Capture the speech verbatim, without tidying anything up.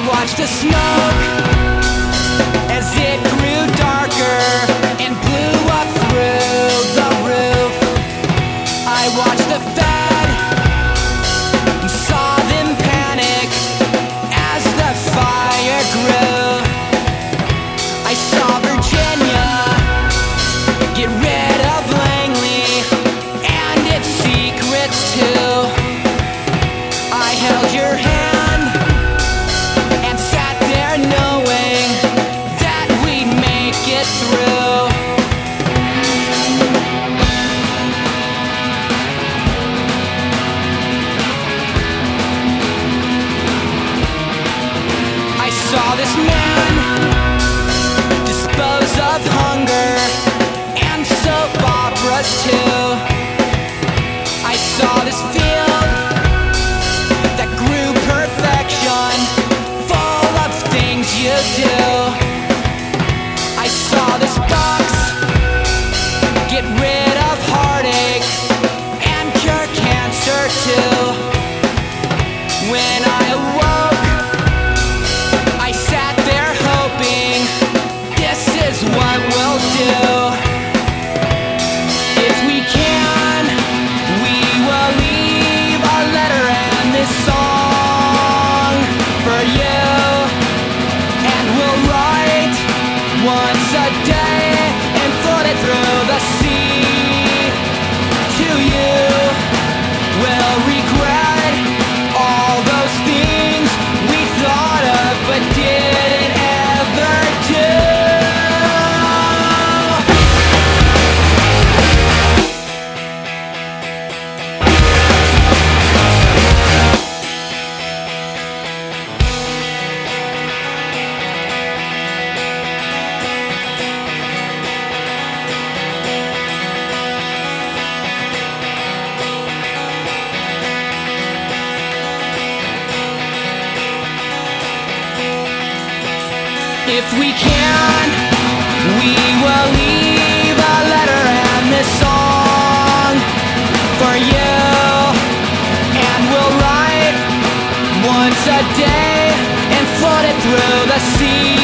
watched the smoke as it grew darker and blew up through the roof. I watched the Fed and saw them panic as the fire grew. I saw Virginia get rid of Langley and its secrets too. I held your hand and sat there knowing that we'd make it through. I saw this man dispose of hunger and soap operas too. I saw this field that grew perfection, full of things you do. I saw this box get rid of heartache and cure cancer too. When I awoke, I sat there hoping this is what we'll do. If we can, we will leave a letter and this song for you, and we'll write once a day and float it through the sea to you. We'll regret all those things we thought of but didn't ever do. If we can, we will leave a letter and this song for you, and we'll write once a day and float it through the sea